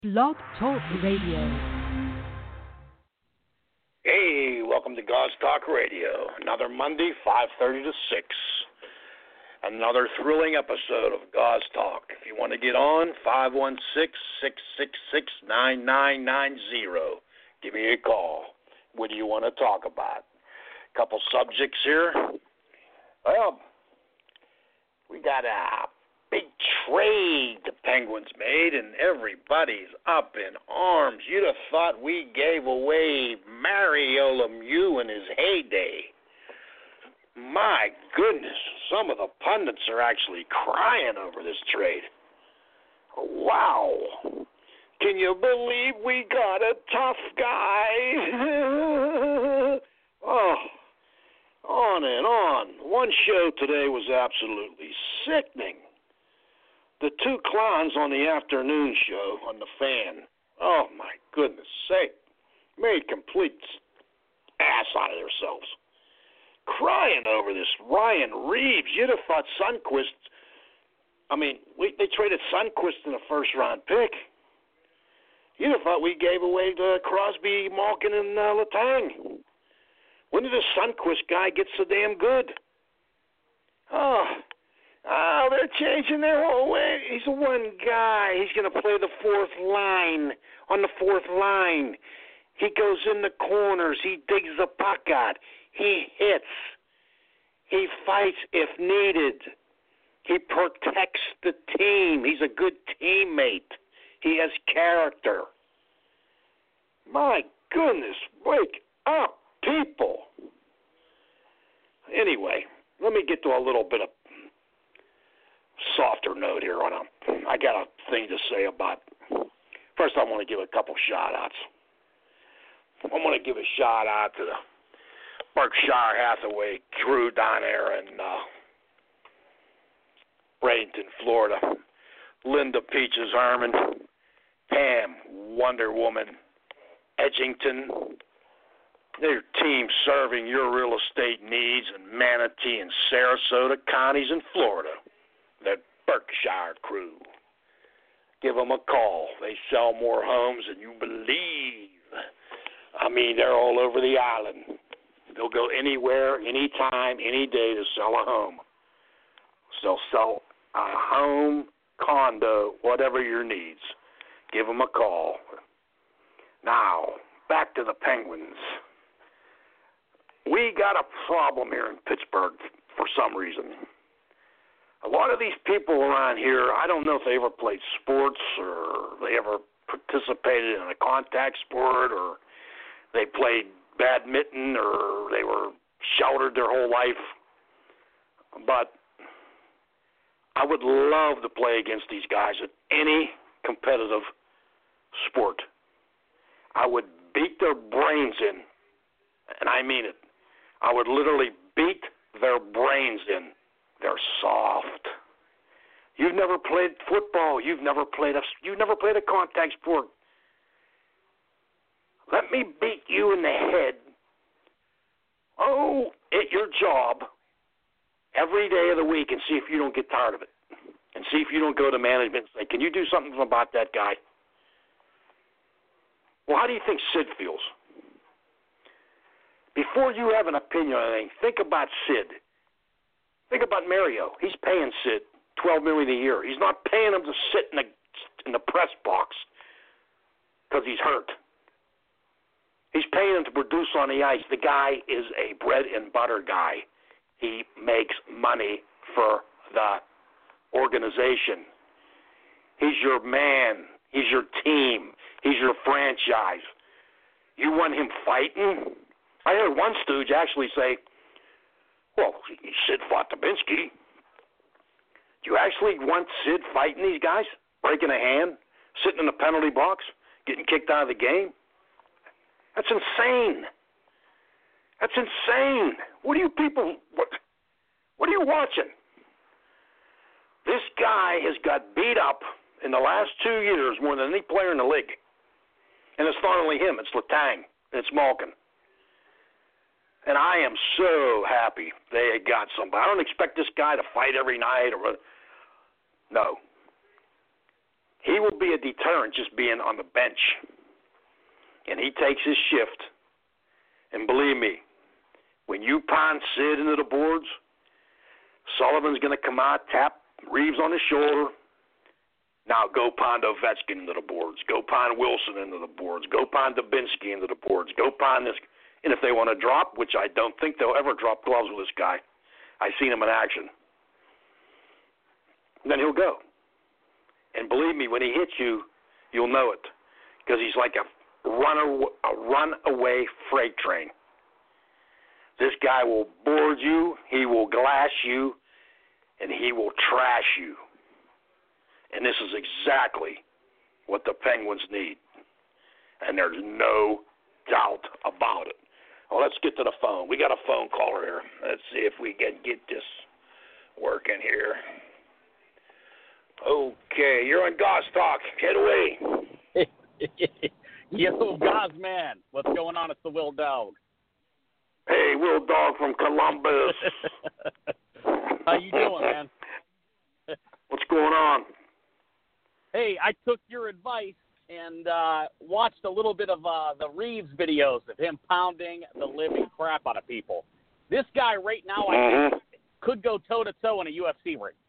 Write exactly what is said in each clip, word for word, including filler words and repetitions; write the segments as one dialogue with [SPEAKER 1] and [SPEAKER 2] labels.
[SPEAKER 1] Blog Talk Radio.
[SPEAKER 2] Hey, welcome to God's Talk Radio. Another Monday, five thirty to six. Another thrilling episode of God's Talk. If you want to get on, five one six, six six six, nine nine nine zero. Give me a call. What do you want to talk about? A couple subjects here. Well, we got a big trade the Penguins made, and everybody's up in arms. You'd have thought we gave away Mario Lemieux in his heyday. My goodness, some of the pundits are actually crying over this trade. Wow. Can you believe we got a tough guy? Oh, on and on. One show today was absolutely sickening. The two clowns on the afternoon show on the Fan, oh my goodness sake, made complete ass out of themselves. Crying over this Ryan Reeves. You'd have thought Sundqvist, I mean, we, they traded Sundqvist in a first-round pick. You'd have thought we gave away to Crosby, Malkin, and uh, Letang. When did this Sundqvist guy get so damn good? Oh, oh, they're changing their whole way. He's one guy. He's going to play the fourth line, on the fourth line. He goes in the corners. He digs the puck out. He hits. He fights if needed. He protects the team. He's a good teammate. He has character. My goodness, wake up, people. Anyway, let me get to a little bit of softer note here on a, I got a thing to say about, first I want to give a couple shout-outs. I want to give a shout-out to the Berkshire Hathaway crew down there in uh, Bradenton, Florida. Linda Peaches Harmon, Pam Wonder Woman Edgington, their team serving your real estate needs in Manatee and Sarasota counties in Florida. That Berkshire crew. Give them a call. They sell more homes than you believe. I mean, they're all over the island. They'll go anywhere, anytime, any day to sell a home. So sell a home, condo, whatever your needs. Give them a call. Now, back to the Penguins. We got a problem here in Pittsburgh for some reason. A lot of these people around here, I don't know if they ever played sports or they ever participated in a contact sport or they played badminton or they were sheltered their whole life. But I would love to play against these guys at any competitive sport. I would beat their brains in, and I mean it. I would literally beat their brains in. They're soft. You've never played football. You've never played a. You've never played a contact sport. Let me beat you in the head. Oh, at your job every day of the week and see if you don't get tired of it, and see if you don't go to management and say, "Can you do something about that guy?" Well, how do you think Sid feels? Before you have an opinion on anything, think about Sid. Think about Mario. He's paying Sid twelve million dollars a year. He's not paying him to sit in the in the press box because he's hurt. He's paying him to produce on the ice. The guy is a bread and butter guy. He makes money for the organization. He's your man. He's your team. He's your franchise. You want him fighting? I heard one stooge actually say, well, Sid fought Dubinsky. Do you actually want Sid fighting these guys? Breaking a hand? Sitting in the penalty box? Getting kicked out of the game? That's insane. That's insane. What are you people, what, what are you watching? This guy has got beat up in the last two years more than any player in the league. And it's not only him, it's Letang, and it's Malkin. And I am so happy they got somebody. I don't expect this guy to fight every night or no. he will be a deterrent just being on the bench. And he takes his shift. And believe me, when you pound Sid into the boards, Sullivan's going to come out, tap Reeves on his shoulder. Now go pound Ovechkin into the boards. Go pound Wilson into the boards. Go pound Dubinsky into the boards. Go pound this. And if they want to drop, which I don't think they'll ever drop gloves with this guy, I've seen him in action, then he'll go. And believe me, when he hits you, you'll know it, because he's like a runner, a runaway freight train. This guy will board you, he will glass you, and he will trash you. And this is exactly what the Penguins need. And there's no doubt about it. Well, let's get to the phone. We got a phone caller here. Let's see if we can get this working here. Okay, you're on Goss Talk. Get away.
[SPEAKER 3] Yo, Goss man, what's going on? It's the Will Dog.
[SPEAKER 2] Hey, Will Dog from Columbus.
[SPEAKER 3] How you doing, man?
[SPEAKER 2] What's going on?
[SPEAKER 3] Hey, I took your advice and uh, watched a little bit of uh, the Reeves videos of him pounding the living crap out of people. This guy right now, I
[SPEAKER 2] mm-hmm.
[SPEAKER 3] think, could go toe-to-toe in a U F C ring.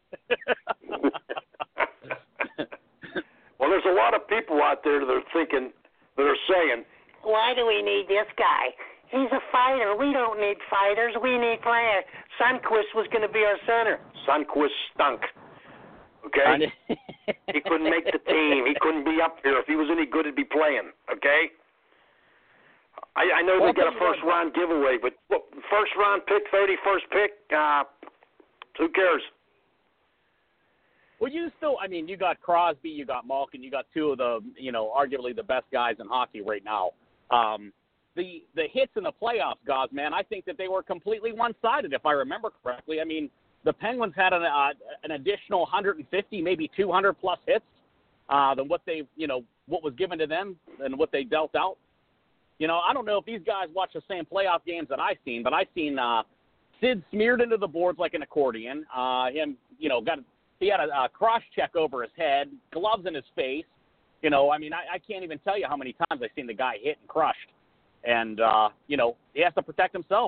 [SPEAKER 2] Well, there's a lot of people out there that are thinking, that are saying,
[SPEAKER 4] why do we need this guy? He's a fighter. We don't need fighters. We need players. Sundqvist was going to be our center.
[SPEAKER 2] Sundqvist stunk. Okay? He couldn't make the team. He couldn't be up here. If he was any good, he'd be playing. Okay? I, I know
[SPEAKER 3] well,
[SPEAKER 2] they got a first-round giveaway, but look, first-round pick, thirty-first pick, uh, who cares?
[SPEAKER 3] Well, you still, I mean, you got Crosby, you got Malkin, you got two of the, you know, arguably the best guys in hockey right now. Um, the the hits in the playoffs, guys, man, I think that they were completely one-sided, if I remember correctly. I mean, the Penguins had an uh, an additional one hundred fifty, maybe two hundred plus hits uh, than what they, you know, what was given to them and what they dealt out. You know, I don't know if these guys watch the same playoff games that I've seen, but I've seen uh, Sid smeared into the boards like an accordion. Uh, him, you know, got he had a, a cross check over his head, gloves in his face. You know, I mean, I, I can't even tell you how many times I've seen the guy hit and crushed. And, uh, you know, he has to protect himself.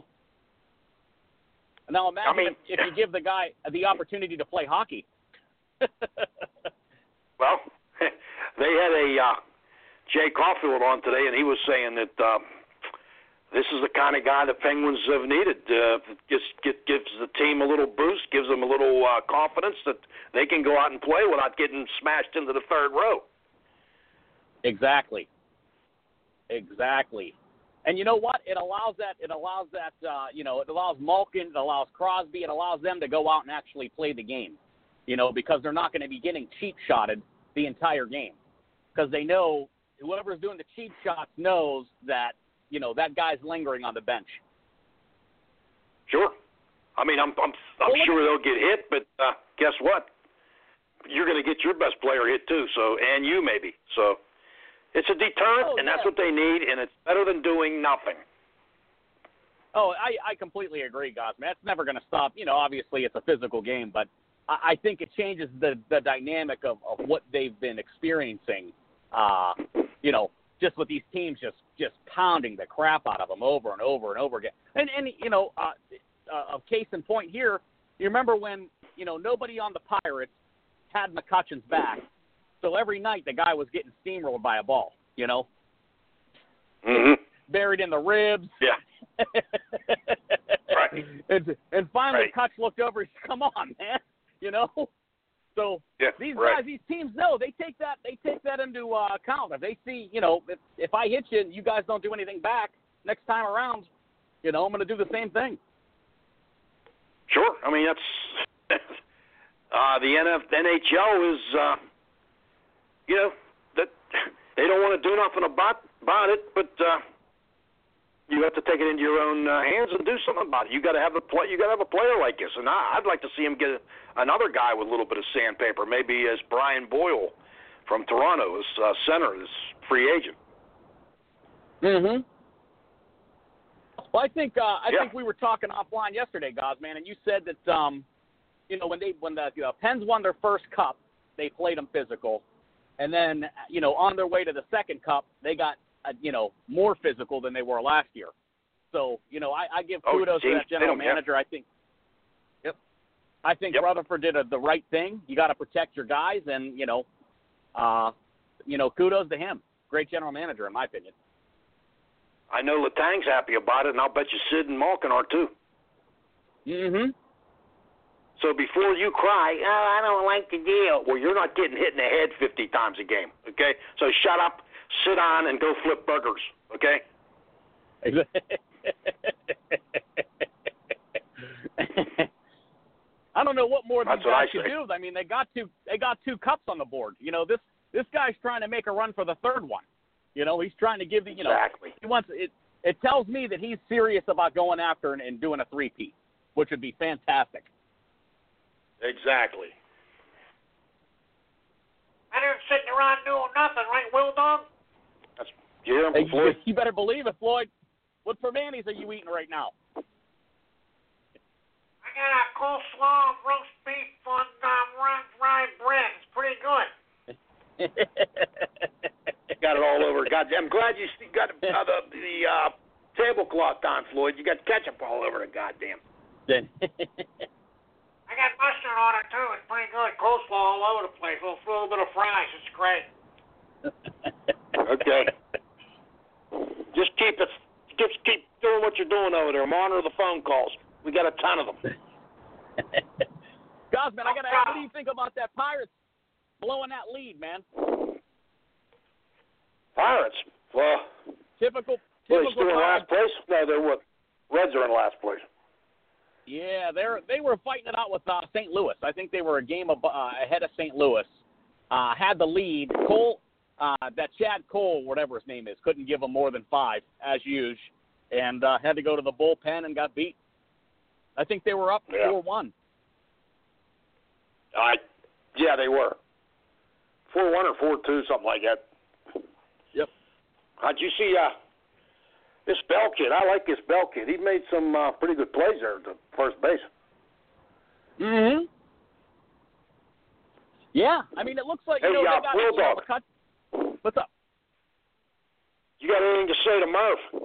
[SPEAKER 3] Now imagine
[SPEAKER 2] I mean,
[SPEAKER 3] if, if you give the guy the opportunity to play hockey.
[SPEAKER 2] Well, they had a uh, Jay Caulfield on today, and he was saying that uh, this is the kind of guy the Penguins have needed. Uh, just get, gives the team a little boost, gives them a little uh, confidence that they can go out and play without getting smashed into the third row.
[SPEAKER 3] Exactly. Exactly. And you know what? It allows that. It allows that. Uh, you know, it allows Malkin. It allows Crosby. It allows them to go out and actually play the game. You know, because they're not going to be getting cheap shotted the entire game, because they know whoever's doing the cheap shots knows that, you know, that guy's lingering on the bench.
[SPEAKER 2] Sure. I mean, I'm I'm, I'm
[SPEAKER 3] well,
[SPEAKER 2] sure they'll get hit, but uh, guess what? You're going to get your best player hit too. So, and you maybe. So. It's a deterrent,
[SPEAKER 3] oh,
[SPEAKER 2] and that's
[SPEAKER 3] yeah.
[SPEAKER 2] what they need, and it's better than doing nothing.
[SPEAKER 3] Oh, I, I completely agree, guys. Man, it's never going to stop. You know, obviously it's a physical game, but I, I think it changes the, the dynamic of, of what they've been experiencing, uh, you know, just with these teams just, just pounding the crap out of them over and over and over again. And, and you know, uh, uh, a case in point here, you remember when, you know, nobody on the Pirates had McCutcheon's back. So every night the guy was getting steamrolled by a ball, you know,
[SPEAKER 2] mm-hmm.
[SPEAKER 3] buried in the ribs.
[SPEAKER 2] Yeah. Right.
[SPEAKER 3] And, and finally,
[SPEAKER 2] Right.
[SPEAKER 3] Kutch looked over and said, "Come on, man," you know. So
[SPEAKER 2] yeah,
[SPEAKER 3] these
[SPEAKER 2] right.
[SPEAKER 3] guys, these teams know they take that they take that into uh, account. If they see, you know, if if I hit you and you guys don't do anything back next time around, you know, I'm going to do the same thing.
[SPEAKER 2] Sure. I mean, that's uh, the N H L is. Uh, You know, that they don't want to do nothing about about it, but uh, you have to take it into your own uh, hands and do something about it. You got to have a play. You got to have a player like this, and I, I'd like to see him get another guy with a little bit of sandpaper, maybe as Brian Boyle from Toronto, as uh, center, as free agent.
[SPEAKER 3] Mm-hmm. Well, I think uh, I
[SPEAKER 2] yeah.
[SPEAKER 3] think we were talking offline yesterday, guys, man, and you said that um, you know, when they when the you know, Pens won their first cup, they played them physical. And then, you know, on their way to the second cup, they got, uh, you know, more physical than they were last year. So, you know, I, I give kudos
[SPEAKER 2] oh,
[SPEAKER 3] to that general
[SPEAKER 2] Tatum,
[SPEAKER 3] manager.
[SPEAKER 2] yeah.
[SPEAKER 3] I think Yep. I think
[SPEAKER 2] Yep.
[SPEAKER 3] Rutherford did a, the right thing. You got to protect your guys, and, you know, uh, you know, kudos to him. Great general manager, in my opinion.
[SPEAKER 2] I know Letang's happy about it, and I'll bet you Sid and Malkin are too.
[SPEAKER 3] Mm-hmm.
[SPEAKER 2] So before you cry, oh, I don't like the deal, well, you're not getting hit in the head fifty times a game, okay? So shut up, sit on, and go flip burgers, okay?
[SPEAKER 3] I don't know what more these
[SPEAKER 2] That's what
[SPEAKER 3] guys
[SPEAKER 2] I
[SPEAKER 3] can
[SPEAKER 2] say.
[SPEAKER 3] do. I mean, they got two they got two cups on the board. You know, this this guy's trying to make a run for the third one. You know, he's trying to give the you know
[SPEAKER 2] Exactly.
[SPEAKER 3] he wants it. It tells me that he's serious about going after and, and doing a three-peat, which would be fantastic.
[SPEAKER 2] Exactly.
[SPEAKER 4] I didn't sitting around doing nothing, right, Will Dog?
[SPEAKER 2] That's, you hear him,
[SPEAKER 3] Hey,
[SPEAKER 2] Floyd?
[SPEAKER 3] you better believe it, Floyd. What Permanis are you eating right now?
[SPEAKER 4] I got a coleslaw, roast beef on um, rye bread. It's pretty good.
[SPEAKER 2] Got it all over. God, I'm glad you got uh, the, the uh, tablecloth on, Floyd. You got ketchup all over it, goddamn.
[SPEAKER 4] I got mustard on it, too. It's pretty good. Coleslaw all over the place. A little, a little bit of fries. It's great.
[SPEAKER 2] Okay. Just keep it. Just keep doing what you're doing over there. Monitor the phone calls. We got a ton of them.
[SPEAKER 3] Gosman, I got to ask, what do you think about that Pirates blowing that lead, man?
[SPEAKER 2] Pirates. Well,
[SPEAKER 3] Typical,
[SPEAKER 2] well,
[SPEAKER 3] typical
[SPEAKER 2] they still in
[SPEAKER 3] Pirates.
[SPEAKER 2] last place? No, they're what? Reds are in last place.
[SPEAKER 3] Yeah, they're they were fighting it out with uh, Saint Louis. I think they were a game of, uh, ahead of Saint Louis. Uh, had the lead. Cole, uh, that Chad Cole, whatever his name is, couldn't give them more than five as usual, and uh, had to go to the bullpen and got beat. I think they were up
[SPEAKER 2] Yeah.
[SPEAKER 3] four one.
[SPEAKER 2] I, yeah, they were. four one or four two, something like that.
[SPEAKER 3] Yep.
[SPEAKER 2] How'd you see uh, this Bell kid? I like this Bell kid. He made some uh, pretty good plays there at the first base.
[SPEAKER 3] Mm-hmm. Yeah, I mean, it looks like, you
[SPEAKER 2] Hey,
[SPEAKER 3] know,
[SPEAKER 2] uh,
[SPEAKER 3] they got
[SPEAKER 2] Bull
[SPEAKER 3] you know,
[SPEAKER 2] Dog.
[SPEAKER 3] the cut. What's up?
[SPEAKER 2] You got anything to say to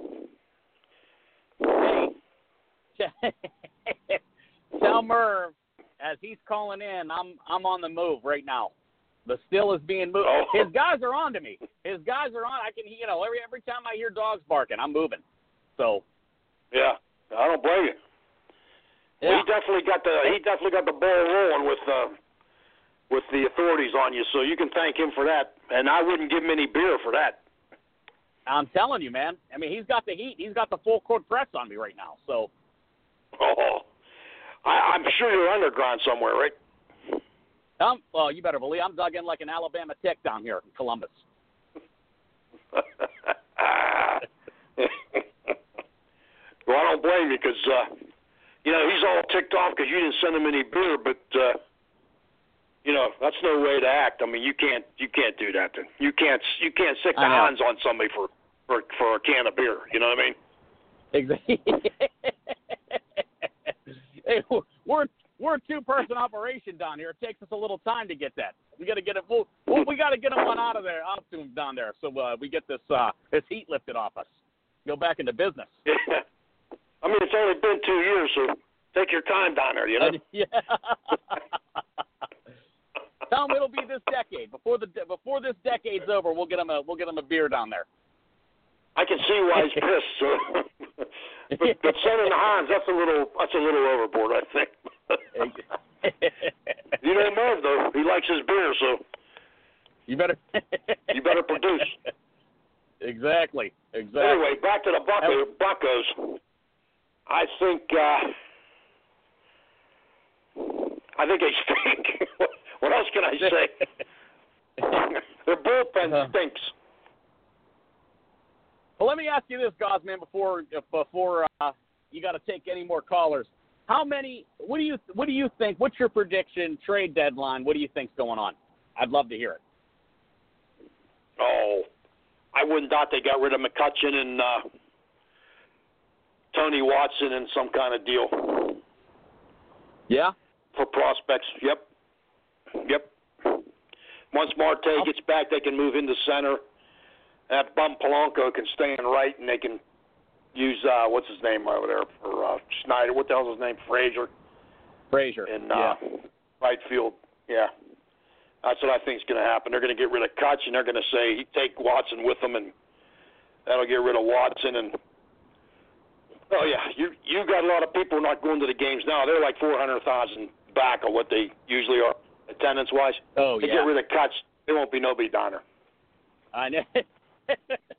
[SPEAKER 2] Murph?
[SPEAKER 3] Hey, tell Merv, as he's calling in, I'm I'm on the move right now. The still is being moved.
[SPEAKER 2] Oh.
[SPEAKER 3] His guys are on to me. His guys are on. I can, you know, every every time I hear dogs barking, I'm moving. So.
[SPEAKER 2] Yeah, I don't blame you.
[SPEAKER 3] Yeah.
[SPEAKER 2] Well, he definitely got the he definitely got the ball rolling with uh, with the authorities on you, so you can thank him for that. And I wouldn't give him any beer for that.
[SPEAKER 3] I'm telling you, man. I mean, he's got the heat. He's got the full court press on me right now. So.
[SPEAKER 2] Oh, I, I'm sure you're underground somewhere, right?
[SPEAKER 3] Um, well, you better believe I'm dug in like an Alabama Tech down here in Columbus.
[SPEAKER 2] Well, I don't blame you because, uh, you know, he's all ticked off because you didn't send him any beer, but, uh, you know, that's no way to act. I mean, you can't you can't do that. You can't you can't sick the
[SPEAKER 3] I know.
[SPEAKER 2] hands on somebody for, for, for a can of beer. You know what I mean?
[SPEAKER 3] Exactly. Hey, we're we're a two-person operation down here. It takes us a little time to get that. We got to get it. We'll, we'll, we got to get them one out of there, out to them down there, so uh, we get this uh, this heat lifted off us. Go back into business.
[SPEAKER 2] Yeah. I mean, it's only been two years, so take your time down there. You know?
[SPEAKER 3] Yeah. Tell them it'll be this decade. Before the before this decade's over, we'll get them a we'll get them a beer down there.
[SPEAKER 2] I can see why he's pissed. So. but, but sending the Hans, that's a little that's a little overboard, I think. You know Merv though, he likes his beer, so
[SPEAKER 3] you better
[SPEAKER 2] you better produce.
[SPEAKER 3] Exactly. Exactly.
[SPEAKER 2] Anyway, back to the Bucko, Buccos. I think uh, I think they stink. What else can I say? Their bullpen
[SPEAKER 3] Uh-huh.
[SPEAKER 2] stinks.
[SPEAKER 3] Well, let me ask you this, Gosman, before before uh, you got to take any more callers. How many? What do you What do you think? What's your prediction? Trade deadline. What do you think's going on? I'd love to hear it.
[SPEAKER 2] Oh, I wouldn't doubt they got rid of McCutchen and uh, Tony Watson in some kind of deal
[SPEAKER 3] Yeah.
[SPEAKER 2] for prospects. Yep, yep. once Marte gets back, they can move into center. That bum Polanco can stay in right, and they can use, uh, what's his name over there for uh, Schneider. What the hell's his name? Frazier.
[SPEAKER 3] Frazier.
[SPEAKER 2] In
[SPEAKER 3] yeah.
[SPEAKER 2] uh, right field. Yeah. That's what I think is going to happen. They're going to get rid of Kutch, and they're going to say, take Watson with them, and that'll get rid of Watson. And oh, yeah, you you got a lot of people not going to the games now. They're like four hundred thousand back of what they usually are, attendance-wise.
[SPEAKER 3] Oh,
[SPEAKER 2] they
[SPEAKER 3] yeah.
[SPEAKER 2] They get rid of Kutch, there won't be nobody down there.
[SPEAKER 3] I know.
[SPEAKER 2] I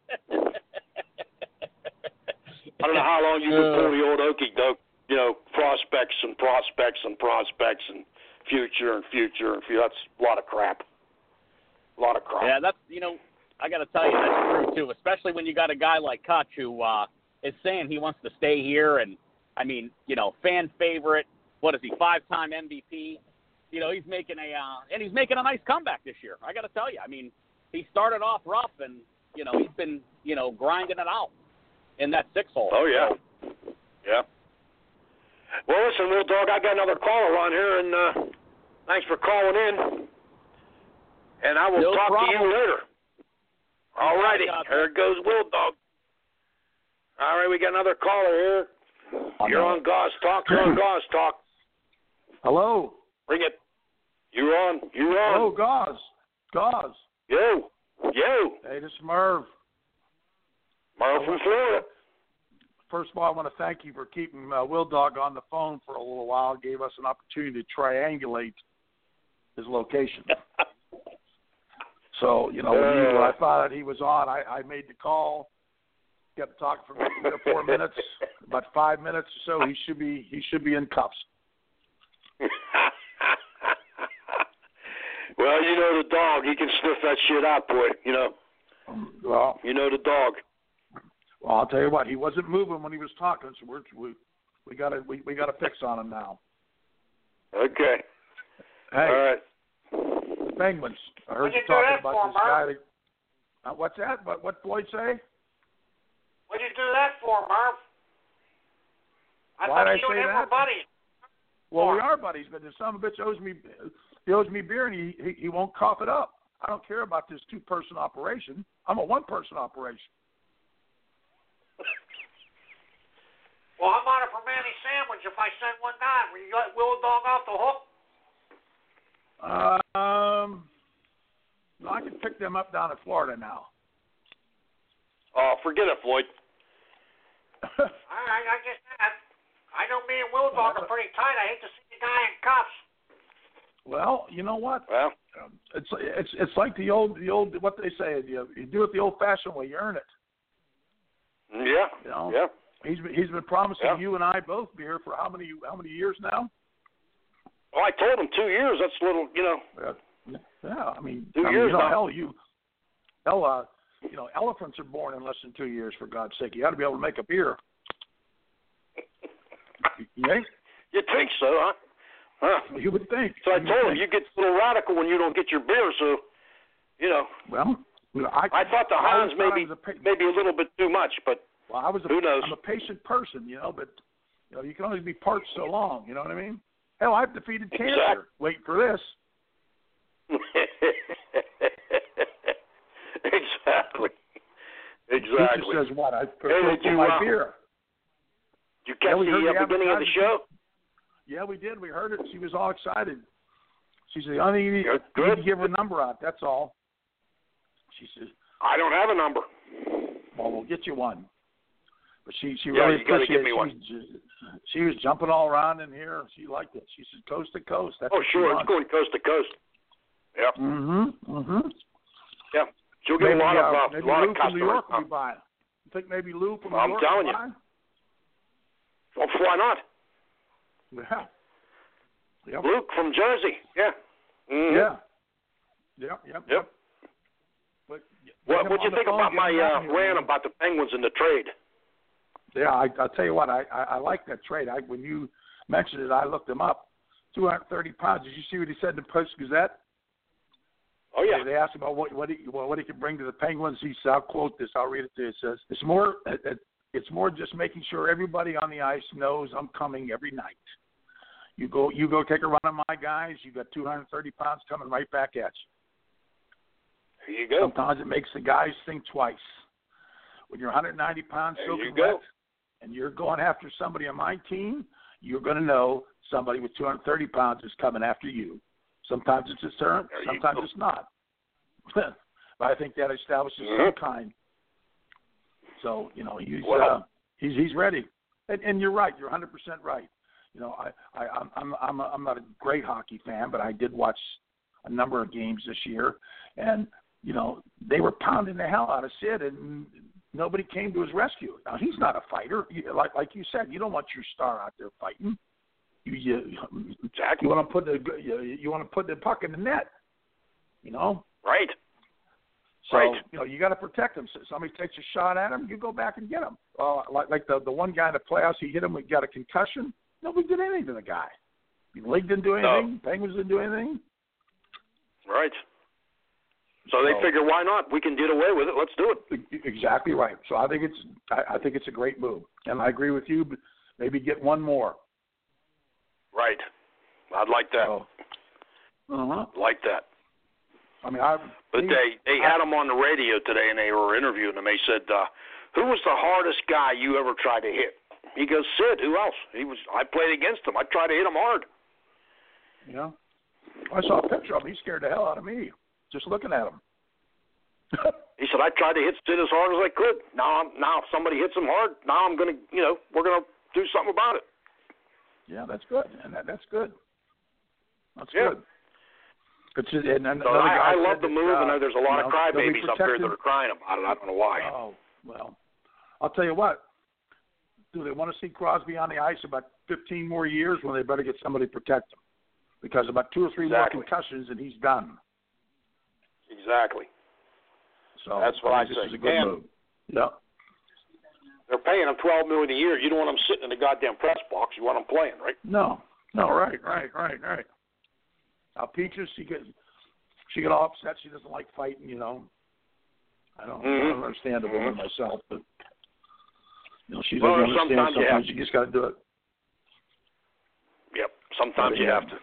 [SPEAKER 2] don't know how long you can pull the old okey doke, you know, prospects and prospects and prospects and future and future and future. That's a lot of crap. A lot of crap.
[SPEAKER 3] Yeah, that's, you know, I got to tell you, that's true, too, especially when you got a guy like Kutch who uh, is saying he wants to stay here. And, I mean, you know, fan favorite. What is he, five-time M V P? You know, he's making a uh, – and he's making a nice comeback this year. I got to tell you. I mean, he started off rough and, you know, he's been, you know, grinding it out in that six hole.
[SPEAKER 2] Oh, yeah. Yeah. Well, listen, little dog, I got another caller on here, and uh, thanks for calling in. And I will
[SPEAKER 3] no
[SPEAKER 2] talk
[SPEAKER 3] problem.
[SPEAKER 2] to you later. All righty.
[SPEAKER 3] Yeah,
[SPEAKER 2] Here goes Will Dog. All right, we got another caller here.
[SPEAKER 5] Oh,
[SPEAKER 2] You're
[SPEAKER 5] no.
[SPEAKER 2] on Gauze Talk. You're on Gauze Talk.
[SPEAKER 5] Hello.
[SPEAKER 2] Bring it. You're on. You're on.
[SPEAKER 5] Hello, Gauze. Gauze.
[SPEAKER 2] Yo. Yo.
[SPEAKER 5] Hey, this is Merv.
[SPEAKER 2] Merv from Florida.
[SPEAKER 5] First of all, I want to thank you for keeping uh, Will Dog on the phone for a little while. It gave us an opportunity to triangulate his location. So, you know, when you, I thought that he was on, I, I made the call, got to talk for three or four minutes, about five minutes or so. He should be he should be in cuffs.
[SPEAKER 2] Well, you know the dog. He can sniff that shit out, boy. You know.
[SPEAKER 5] Well,
[SPEAKER 2] you know the dog.
[SPEAKER 5] Well, I'll tell you what. He wasn't moving when he was talking, so we're, we we got a we, we got a fix on him now.
[SPEAKER 2] Okay.
[SPEAKER 5] Hey.
[SPEAKER 2] All right.
[SPEAKER 5] The Penguins. I heard
[SPEAKER 4] What'd
[SPEAKER 5] you
[SPEAKER 4] you do
[SPEAKER 5] talking
[SPEAKER 4] that
[SPEAKER 5] about
[SPEAKER 4] for,
[SPEAKER 5] this
[SPEAKER 4] Marv?
[SPEAKER 5] guy. That, uh, what's that? What what Floyd say?
[SPEAKER 4] What'd you do that for, Marv? I
[SPEAKER 5] Why'd
[SPEAKER 4] thought
[SPEAKER 5] I
[SPEAKER 4] you
[SPEAKER 5] say
[SPEAKER 4] and him
[SPEAKER 5] that?
[SPEAKER 4] were buddies.
[SPEAKER 5] Well, we are buddies, but the son of a bitch owes me he owes me beer, and he, he he won't cough it up. I don't care about this two person operation. I'm a one person operation.
[SPEAKER 4] Well, I'm on it for Manny Sandwich if I send one down. Will you let Will Dog off the hook?
[SPEAKER 5] Um, no, I can pick them up down in Florida now.
[SPEAKER 2] Oh, forget it, Floyd.
[SPEAKER 4] All right, I guess that. I know me and Will Dog are pretty tight. I hate to see the guy in cuffs.
[SPEAKER 5] Well, you know what?
[SPEAKER 2] Well,
[SPEAKER 5] Um, it's it's it's like the old the old what they say. You, you do it the old fashioned way. You earn it.
[SPEAKER 2] yeah,
[SPEAKER 5] You know?
[SPEAKER 2] yeah.
[SPEAKER 5] He's been, he's been promising
[SPEAKER 2] Yeah.
[SPEAKER 5] you and I both beer for how many how many years now?
[SPEAKER 2] Well, I told him two years. That's a little, you know.
[SPEAKER 5] Yeah, yeah. I mean,
[SPEAKER 2] Two
[SPEAKER 5] I mean,
[SPEAKER 2] years
[SPEAKER 5] you know,
[SPEAKER 2] now.
[SPEAKER 5] hell, you, hell, uh, you know, elephants are born in less than two years. For God's sake, you ought to be able to make a beer. You ain't?
[SPEAKER 2] You think so, huh? Huh.
[SPEAKER 5] You would think.
[SPEAKER 2] So I
[SPEAKER 5] You
[SPEAKER 2] told
[SPEAKER 5] would
[SPEAKER 2] him, you
[SPEAKER 5] think.
[SPEAKER 2] get a little radical when you don't get your beer. So, you know,
[SPEAKER 5] Well, you know, I,
[SPEAKER 2] I thought the
[SPEAKER 5] I
[SPEAKER 2] Hans
[SPEAKER 5] always thought I
[SPEAKER 2] maybe
[SPEAKER 5] was a pa-
[SPEAKER 2] maybe a little bit too much, but
[SPEAKER 5] Well, I was a,
[SPEAKER 2] who knows?
[SPEAKER 5] I'm a patient person, you know, but you know, you can only be parched so long. You know what I mean? Hell, I've defeated cancer.
[SPEAKER 2] Exactly.
[SPEAKER 5] Waiting for this.
[SPEAKER 2] Exactly.
[SPEAKER 5] Teacher
[SPEAKER 2] Exactly.
[SPEAKER 5] says what? I
[SPEAKER 2] Hey,
[SPEAKER 5] prefer
[SPEAKER 2] did
[SPEAKER 5] for
[SPEAKER 2] you,
[SPEAKER 5] my
[SPEAKER 2] uh,
[SPEAKER 5] beer.
[SPEAKER 2] Did you
[SPEAKER 5] Yeah,
[SPEAKER 2] catch
[SPEAKER 5] we heard
[SPEAKER 2] the
[SPEAKER 5] the
[SPEAKER 2] uh, beginning of the show?
[SPEAKER 5] Yeah, we did. We heard it. She was all excited. She said, "I think you need,
[SPEAKER 2] Good,
[SPEAKER 5] you need
[SPEAKER 2] good.
[SPEAKER 5] to give her a number out. That's all." She says,
[SPEAKER 2] I don't have a number.
[SPEAKER 5] "Well, we'll get you one." But she she
[SPEAKER 2] Yeah,
[SPEAKER 5] really
[SPEAKER 2] you gotta give
[SPEAKER 5] appreciated.
[SPEAKER 2] me one.
[SPEAKER 5] She, was- she was jumping all around in here. She liked it. She said, "Coast to coast." That's
[SPEAKER 2] Oh,
[SPEAKER 5] what
[SPEAKER 2] sure.
[SPEAKER 5] She
[SPEAKER 2] It's going coast to coast. Yeah.
[SPEAKER 5] Mm-hmm. Mm-hmm.
[SPEAKER 2] Yeah. She'll get
[SPEAKER 5] Maybe,
[SPEAKER 2] a lot of,
[SPEAKER 5] uh,
[SPEAKER 2] uh,
[SPEAKER 5] maybe
[SPEAKER 2] a lot
[SPEAKER 5] Lou
[SPEAKER 2] of
[SPEAKER 5] from New
[SPEAKER 2] customers.
[SPEAKER 5] York will be buying. You think maybe Lou from New
[SPEAKER 2] I'm
[SPEAKER 5] York
[SPEAKER 2] telling
[SPEAKER 5] will
[SPEAKER 2] you.
[SPEAKER 5] buy?
[SPEAKER 2] Well, why not?
[SPEAKER 5] Yeah. Yep.
[SPEAKER 2] Luke from Jersey. Yeah. Mm-hmm.
[SPEAKER 5] Yeah. Yep. Yep.
[SPEAKER 2] Yep.
[SPEAKER 5] But
[SPEAKER 2] What what
[SPEAKER 5] on
[SPEAKER 2] you
[SPEAKER 5] the
[SPEAKER 2] think
[SPEAKER 5] phone,
[SPEAKER 2] about
[SPEAKER 5] get
[SPEAKER 2] my
[SPEAKER 5] him out
[SPEAKER 2] uh,
[SPEAKER 5] here,
[SPEAKER 2] rant
[SPEAKER 5] man.
[SPEAKER 2] about the Penguins in the trade?
[SPEAKER 5] Yeah, I, I'll tell you what. I, I, I like that trade. I, when you mentioned it, I looked him up. two hundred thirty pounds. Did you see what he said in the Post Gazette?
[SPEAKER 2] Oh yeah.
[SPEAKER 5] They asked him about what what he well, what he could bring to the Penguins. He said, I'll quote this. I'll read it to you. It says, "It's more it, it, it's more just making sure everybody on the ice knows I'm coming every night. You go you go take a run on my guys. You got two hundred thirty pounds coming right back at
[SPEAKER 2] There you go.
[SPEAKER 5] Sometimes it makes the guys think twice. When you're one hundred ninety pounds soaking wet and you're going after somebody on my team, you're going to know somebody with two hundred thirty pounds is coming after you. Sometimes it's a deterrent, sometimes it's not. But I think that establishes mm-hmm. some kind. So, you know, he's well, uh, he's he's ready. And, and you're right. You're one hundred percent right. You know, I, I, I'm I'm I'm, a, I'm not a great hockey fan, but I did watch a number of games this year, and you know they were pounding the hell out of Sid, and nobody came to his rescue. Now he's not a fighter, you, like like you said. You don't want your star out there fighting. You you,
[SPEAKER 2] exactly.
[SPEAKER 5] you want to put the you, you want to put the puck in the net. You know.
[SPEAKER 2] Right.
[SPEAKER 5] So,
[SPEAKER 2] right.
[SPEAKER 5] you know, you got to protect him. So somebody takes a shot at him, you go back and get him. Uh, like like the the one guy in the playoffs, he hit him, he got a concussion. Nobody did anything to the guy. The league didn't do anything. No. Penguins didn't do anything.
[SPEAKER 2] Right. So they
[SPEAKER 5] so,
[SPEAKER 2] figure, why not? We can get away with it. Let's do it.
[SPEAKER 5] Exactly right. So I think it's I, I think it's a great move, and I agree with you. But maybe get one more.
[SPEAKER 2] Right. I'd like that.
[SPEAKER 5] So, uh-huh.
[SPEAKER 2] Like that.
[SPEAKER 5] I mean, I.
[SPEAKER 2] But they they
[SPEAKER 5] I,
[SPEAKER 2] had him on the radio today, and they were interviewing him. They said, uh, "Who was the hardest guy you ever tried to hit?" He goes, "Sid. Who else?" He was. I played against him. I tried to hit him hard.
[SPEAKER 5] Yeah. I saw a picture of him. He scared the hell out of me just looking at him.
[SPEAKER 2] He said, "I tried to hit Sid as hard as I could. Now, I'm, now if somebody hits him hard, now I'm gonna, you know, we're gonna do something about it."
[SPEAKER 5] Yeah, that's good, and that, that's good. That's
[SPEAKER 2] yeah.
[SPEAKER 5] good. It's, and and
[SPEAKER 2] so I, I love the
[SPEAKER 5] that,
[SPEAKER 2] move,
[SPEAKER 5] uh,
[SPEAKER 2] and there's a lot
[SPEAKER 5] you know,
[SPEAKER 2] of crybabies up there that are crying about it. I don't know why.
[SPEAKER 5] Oh, well, I'll tell you what. Do they want to see Crosby on the ice about fifteen more years? Well, they better get somebody to protect him. Because about two or three
[SPEAKER 2] exactly.
[SPEAKER 5] more concussions, and he's done.
[SPEAKER 2] Exactly.
[SPEAKER 5] So
[SPEAKER 2] that's what I,
[SPEAKER 5] I
[SPEAKER 2] say.
[SPEAKER 5] This is a good
[SPEAKER 2] and
[SPEAKER 5] move. Yeah.
[SPEAKER 2] They're paying him twelve million dollars a year. You don't want him sitting in the goddamn press box. You want him playing, right?
[SPEAKER 5] No. No. Right. Right. Right. Right. Now, Peaches, she get she get all upset. She doesn't like fighting. You know. I don't, mm-hmm. I don't understand the woman mm-hmm. myself, but you know, she doesn't
[SPEAKER 2] well,
[SPEAKER 5] understand.
[SPEAKER 2] Sometimes,
[SPEAKER 5] sometimes
[SPEAKER 2] you,
[SPEAKER 5] you just got to do it.
[SPEAKER 2] Yep. Sometimes you
[SPEAKER 5] yeah.
[SPEAKER 2] have to.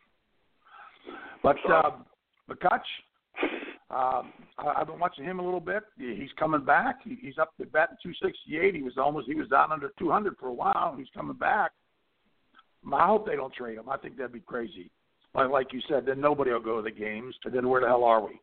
[SPEAKER 5] But uh, McCutch, um, I, I've been watching him a little bit. He's coming back. He, he's up to batting two sixty-eight. He was almost he was down under two hundred for a while. He's coming back. I hope they don't trade him. I think that'd be crazy. Like, like you said, then nobody will go to the games. And then where the hell are we?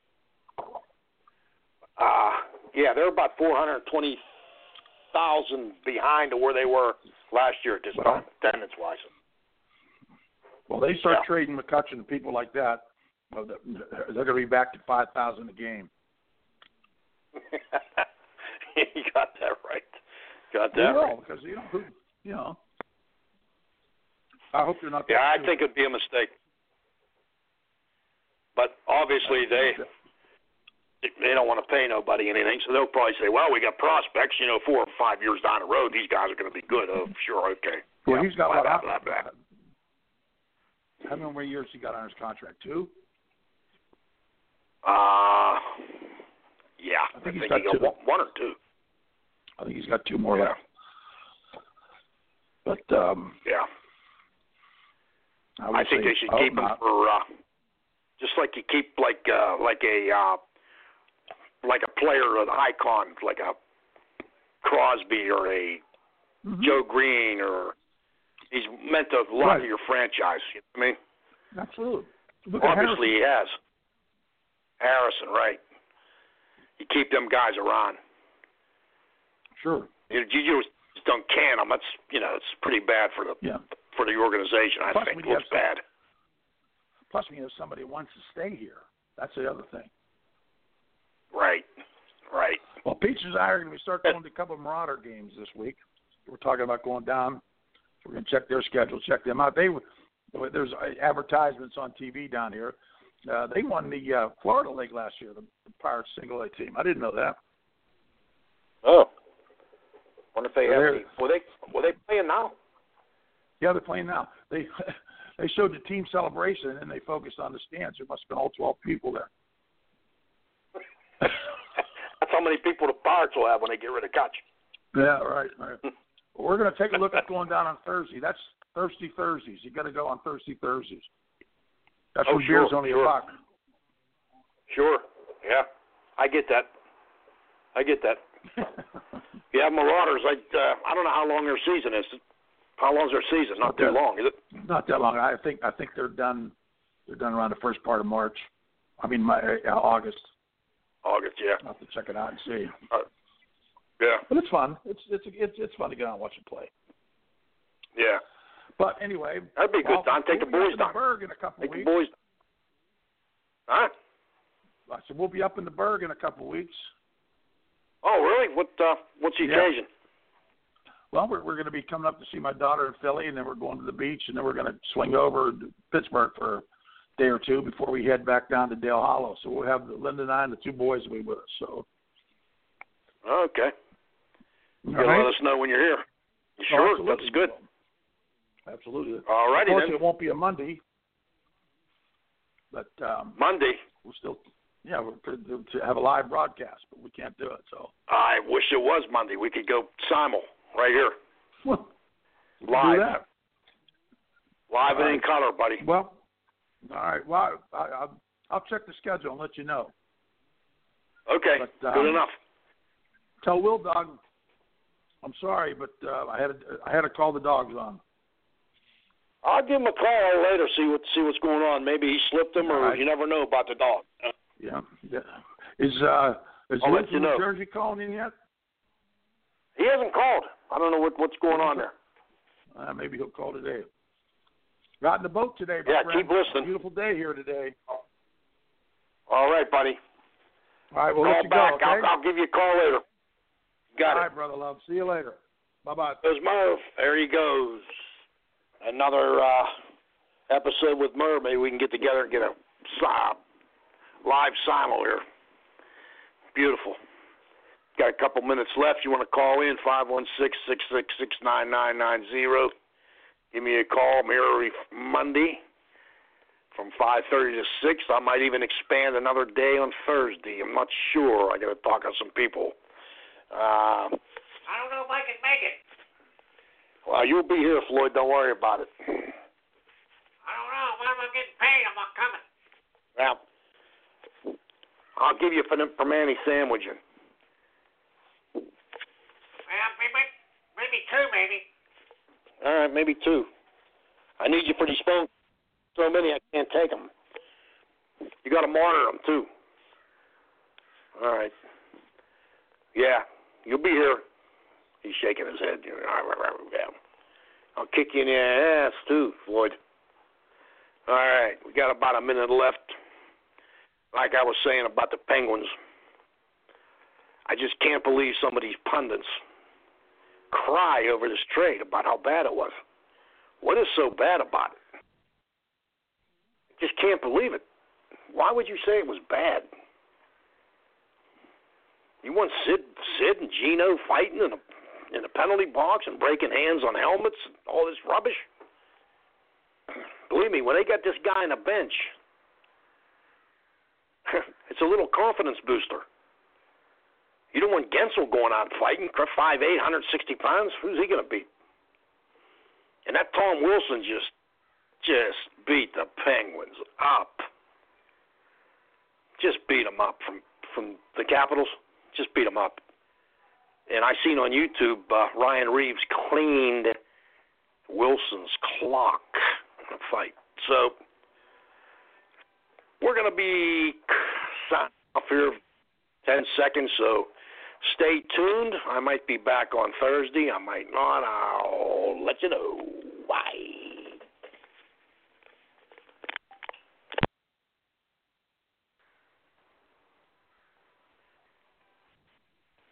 [SPEAKER 2] Uh, yeah, they're about four hundred twenty thousand behind to where they were last year at this well, time, attendance-wise.
[SPEAKER 5] Well, they start
[SPEAKER 2] yeah.
[SPEAKER 5] trading McCutcheon and people like that, well, they're going to be back to five thousand a game.
[SPEAKER 2] You got that right. Got that
[SPEAKER 5] they will,
[SPEAKER 2] right.
[SPEAKER 5] Because, you know, who, you know, I hope they're not.
[SPEAKER 2] Yeah, I think it'd be a mistake. But obviously they they don't want to pay nobody anything, so they'll probably say, well, we got prospects, you know, four or five years down the road, these guys are going to be good. Oh, sure, okay.
[SPEAKER 5] Well,
[SPEAKER 2] yeah,
[SPEAKER 5] he's got
[SPEAKER 2] blah,
[SPEAKER 5] what?
[SPEAKER 2] blah, blah, blah.
[SPEAKER 5] How many more years he got on his contract? Two?
[SPEAKER 2] Uh, yeah.
[SPEAKER 5] I think,
[SPEAKER 2] I
[SPEAKER 5] he's
[SPEAKER 2] think
[SPEAKER 5] got
[SPEAKER 2] he
[SPEAKER 5] two.
[SPEAKER 2] got one or two.
[SPEAKER 5] I think he's got two more
[SPEAKER 2] yeah.
[SPEAKER 5] left. But, um,
[SPEAKER 2] yeah.
[SPEAKER 5] I,
[SPEAKER 2] I think they should keep him for, uh, just like you keep like uh, like a uh, like a player, an icon, like a Crosby or a mm-hmm. Joe Green, or he's meant a lot
[SPEAKER 5] right.
[SPEAKER 2] of your franchise. You know what I mean?
[SPEAKER 5] Absolutely. Look
[SPEAKER 2] Obviously, he has. Harrison, right? You keep them guys around.
[SPEAKER 5] Sure.
[SPEAKER 2] You, you just don't can them. That's you know, it's pretty bad for the
[SPEAKER 5] yeah.
[SPEAKER 2] for the organization. I
[SPEAKER 5] Plus,
[SPEAKER 2] think looks bad.
[SPEAKER 5] Plus, we have somebody who wants to stay here. That's the other thing.
[SPEAKER 2] Right. Right.
[SPEAKER 5] Well, Peaches and I are going to start going to a couple of Marauder games this week. We're talking about going down. We're going to check their schedule, check them out. They there's advertisements on T V down here. Uh, they won the uh, Florida League last year, the, the Pirates single A team. I didn't know that.
[SPEAKER 2] Oh. Wonder if they
[SPEAKER 5] so
[SPEAKER 2] have any. Were they were they playing now?
[SPEAKER 5] Yeah, they're playing now. They they showed the team celebration and they focused on the stands. There must have been all twelve people there.
[SPEAKER 2] That's how many people the Pirates will have when they get rid of Kutch.
[SPEAKER 5] Yeah, right, right. Well, we're going to take a look at going down on Thursday. That's Thirsty Thursdays. You got to go on Thirsty Thursdays. That's
[SPEAKER 2] oh,
[SPEAKER 5] when
[SPEAKER 2] sure,
[SPEAKER 5] beer's only
[SPEAKER 2] sure.
[SPEAKER 5] a buck.
[SPEAKER 2] Sure. Yeah, I get that. I get that. Yeah, Marauders. I uh, I don't know how long their season is. How long's their season? Not, Not too that, long, is it?
[SPEAKER 5] Not that long. I think I think they're done. They're done around the first part of March. I mean, my, uh, August.
[SPEAKER 2] August, yeah.
[SPEAKER 5] I'll have to check it out and see.
[SPEAKER 2] Uh, yeah.
[SPEAKER 5] But it's fun. It's it's it's it's fun to get out and watch them play.
[SPEAKER 2] Yeah.
[SPEAKER 5] But anyway,
[SPEAKER 2] that'd be a good
[SPEAKER 5] well,
[SPEAKER 2] time. Take the boys down.
[SPEAKER 5] The Berg in a couple
[SPEAKER 2] Take
[SPEAKER 5] weeks.
[SPEAKER 2] the boys. Huh?
[SPEAKER 5] I said we'll be up in the Berg in a couple weeks.
[SPEAKER 2] Oh, really? What? Uh, what's the
[SPEAKER 5] yeah.
[SPEAKER 2] occasion?
[SPEAKER 5] Well, we're we're going to be coming up to see my daughter in Philly, and then we're going to the beach, and then we're going to swing over to Pittsburgh for a day or two before we head back down to Dale Hollow. So we'll have Linda and I and the two boys will be with us. So.
[SPEAKER 2] Okay. You
[SPEAKER 5] right.
[SPEAKER 2] Let us know when you're here. You sure?
[SPEAKER 5] Oh,
[SPEAKER 2] that's good.
[SPEAKER 5] Absolutely.
[SPEAKER 2] All righty then.
[SPEAKER 5] It won't be a Monday, but um,
[SPEAKER 2] Monday.
[SPEAKER 5] We'll still, yeah, we're to, to have a live broadcast, but we can't do it. So.
[SPEAKER 2] I wish it was Monday. We could go simul right here.
[SPEAKER 5] Well,
[SPEAKER 2] live.
[SPEAKER 5] Do that.
[SPEAKER 2] Live
[SPEAKER 5] all
[SPEAKER 2] and
[SPEAKER 5] right.
[SPEAKER 2] in color, buddy.
[SPEAKER 5] Well, all right. Well, I, I, I'll check the schedule and let you know.
[SPEAKER 2] Okay.
[SPEAKER 5] But, um,
[SPEAKER 2] good enough.
[SPEAKER 5] Tell Will Dog, I'm sorry, but uh, I had to, I had to call the dogs on.
[SPEAKER 2] I'll give him a call later, see what see what's going on. Maybe he slipped him, or
[SPEAKER 5] right.
[SPEAKER 2] you never know about the dog.
[SPEAKER 5] Yeah. yeah. Is uh is
[SPEAKER 2] I'll
[SPEAKER 5] Liz
[SPEAKER 2] let you
[SPEAKER 5] from
[SPEAKER 2] know.
[SPEAKER 5] New Jersey calling in yet?
[SPEAKER 2] He hasn't called. I don't know what what's going on there.
[SPEAKER 5] Uh, maybe he'll call today. Got in the boat today, my
[SPEAKER 2] yeah,
[SPEAKER 5] friend.
[SPEAKER 2] keep listening.
[SPEAKER 5] Beautiful day here today.
[SPEAKER 2] All right, buddy.
[SPEAKER 5] All right, we'll
[SPEAKER 2] call
[SPEAKER 5] let you
[SPEAKER 2] back.
[SPEAKER 5] go, okay?
[SPEAKER 2] I'll, I'll give you a call later. Got
[SPEAKER 5] All
[SPEAKER 2] it.
[SPEAKER 5] right, brother love. See you later. Bye-bye.
[SPEAKER 2] There's Merv. There he goes. Another uh, episode with Merv. Maybe we can get together and get a uh, live simul here. Beautiful. Got a couple minutes left. You want to call in, five one six, six six six, nine nine nine zero. Give me a call. I'm here every Monday from five thirty to six. I might even expand another day on Thursday. I'm not sure. I got to talk to some people. Uh,
[SPEAKER 4] I don't know if I can make it.
[SPEAKER 2] Well, you'll be here, Floyd. Don't worry about it.
[SPEAKER 4] I don't know. When am I getting paid? I'm not coming.
[SPEAKER 2] Well, I'll give you for, for Manny sandwiching.
[SPEAKER 4] Well, maybe, maybe two, maybe.
[SPEAKER 2] All right, maybe two. I need you for these phones. So many I can't take them. You got to monitor them, too. All right. Yeah, you'll be here. He's shaking his head. Yeah. I'll kick you in the ass, too, Floyd. All right, we got about a minute left. Like I was saying about the Penguins, I just can't believe some of these pundits cry over this trade about how bad it was. What is so bad about it? Just can't believe it. Why would you say it was bad? You want Sid, Sid and Gino fighting in a in the penalty box and breaking hands on helmets and all this rubbish? Believe me, when they got this guy on the bench, it's a little confidence booster. You don't want Gensel going out and fighting, five eight, one hundred sixty pounds. Who's he going to beat? And that Tom Wilson just, just beat the Penguins up. Just beat them up from, from the Capitals. Just beat them up. And I seen on YouTube, uh, Ryan Reeves cleaned Wilson's clock in the fight. So we're going to be off here ten seconds, so stay tuned. I might be back on Thursday. I might not. I'll let you know. Bye.